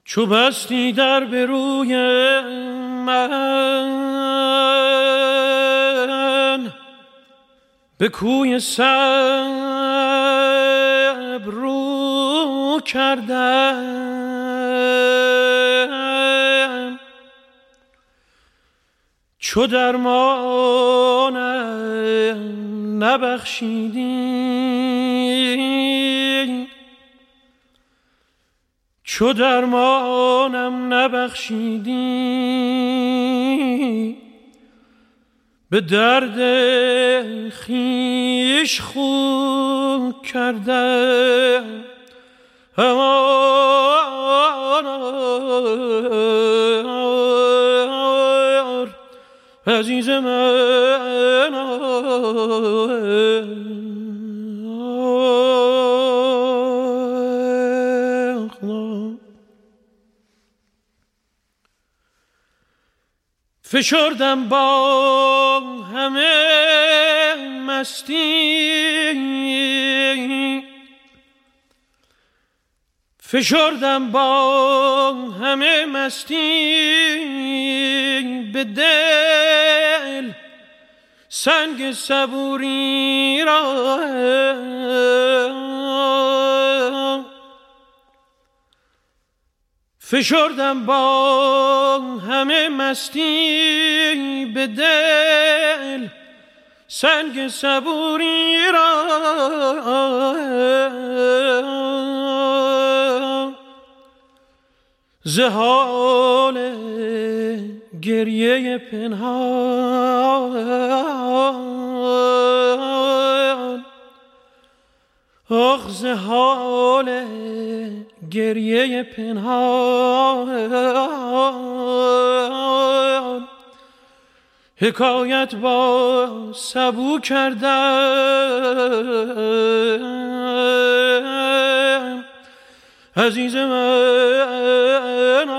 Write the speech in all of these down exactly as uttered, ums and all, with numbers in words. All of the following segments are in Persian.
چو بستی در به روی من، به کوی صبر رو کردم. چو درمانم نبخشیدی، چو درمانم نبخشیدی، به درد خویش خو کردم. عزیز من، فشردم با همه مستی، فشردم با همه مستی، به دل سنگ صبوری را. فشردم با همه مستی، به دل سنگ صبوری را. ز حال گریه پنهان، آخ ز حال گریه پنهان، حکایت با سبو کردم. عزیز من،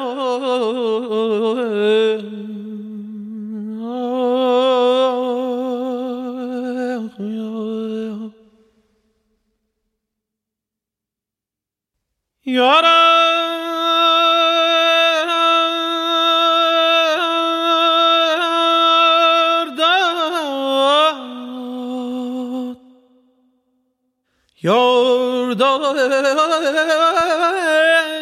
یارم یار داد